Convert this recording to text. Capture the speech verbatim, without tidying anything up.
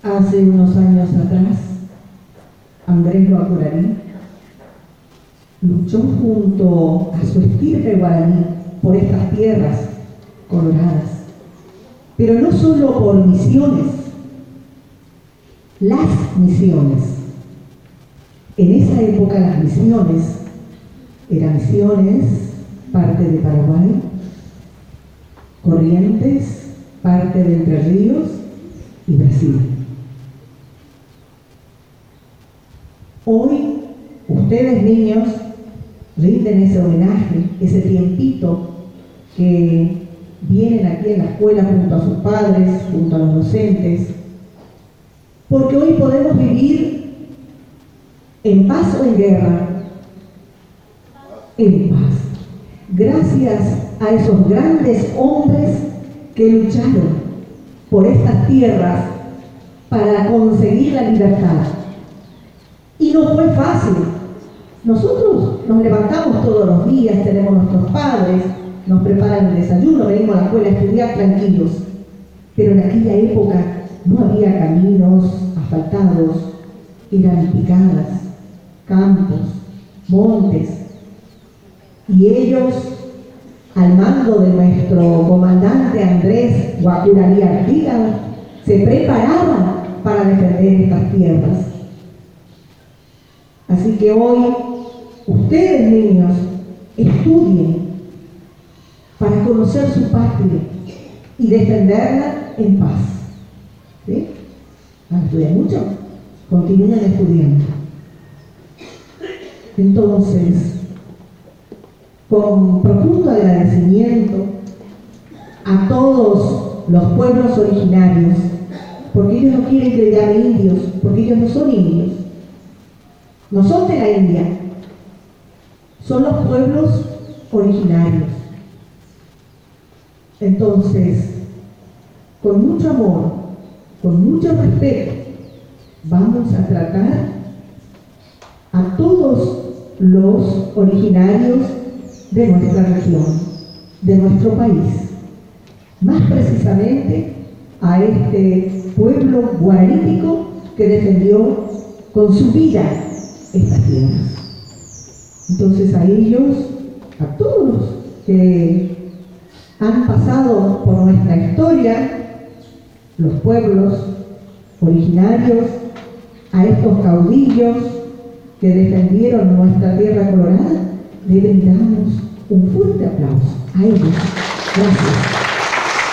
Hace unos años atrás, Andrés Guacurarí luchó junto a su estirpe guaraní por estas tierras coloradas, pero no solo por misiones, las misiones. En esa época las misiones eran Misiones, parte de Paraguay, Corrientes, parte de Entre Ríos y Brasil. Hoy, ustedes niños rinden ese homenaje, ese tiempito que vienen aquí en la escuela junto a sus padres, junto a los docentes, porque hoy podemos vivir en paz o en guerra, en paz, gracias a esos grandes hombres que lucharon por estas tierras para conseguir la libertad. Y no fue fácil. Nosotros nos levantamos todos los días, tenemos nuestros padres, nos preparan el desayuno, venimos a la escuela a estudiar tranquilos. Pero en aquella época no había caminos asfaltados, eran picadas, campos, montes. Y ellos, al mando de nuestro comandante Andrés Guacurarí Artigas, se preparaban para defender estas tierras. Así que hoy, ustedes niños, estudien para conocer su patria y defenderla en paz. ¿Sí? ¿Van a estudiar mucho? Continúen estudiando. Entonces, con profundo agradecimiento a todos los pueblos originarios, porque ellos no quieren que le llamen indios, porque ellos no son indios. No son de la India, son los pueblos originarios. Entonces, con mucho amor, con mucho respeto, vamos a tratar a todos los originarios de nuestra región, de nuestro país, más precisamente a este pueblo guaranítico que defendió con su vida estas tierras. Entonces a ellos, a todos que han pasado por nuestra historia, los pueblos originarios, a estos caudillos que defendieron nuestra tierra colorada, le brindamos un fuerte aplauso a ellos. Gracias.